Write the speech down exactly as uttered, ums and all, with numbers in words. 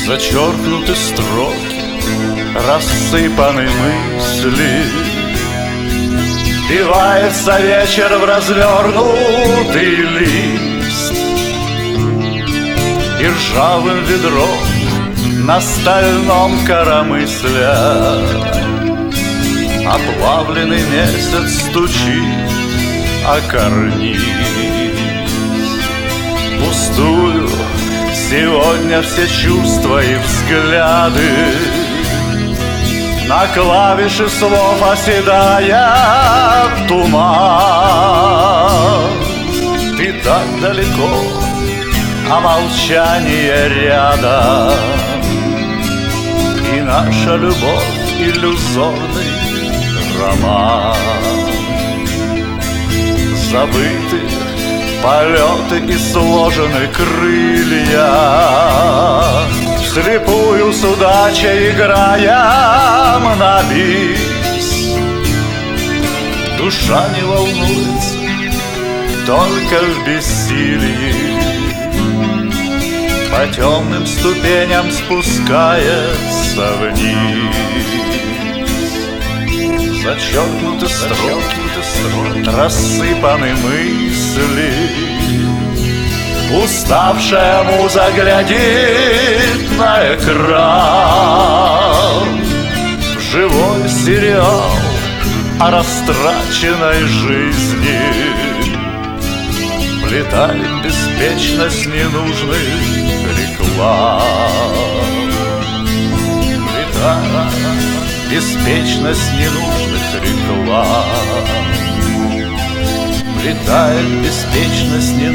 Зачеркнуты строки, рассыпаны мысли. Впивается вечер в развернутый лист, и ржавым ведром на стальном коромысле оплавленный месяц стучит о карниз. Пустую сегодня все чувства и взгляды, на клавиши слов оседая туман. Ты так далеко, а молчание рядом, и наша любовь иллюзорный роман. Забыты полеты и сложены крылья, вслепую с удачей играем на бис. Душа не волнуется, только в бессилии по темным ступеням спускается вниз. Зачеркнуты строки, рассыпаны мысли. Уставшая муза глядит на экран. Живой сериал о растраченной жизни. Влетает беспечность ненужных реклам. Влетает беспечность ненужных реклам. Влетает беспечность ненужных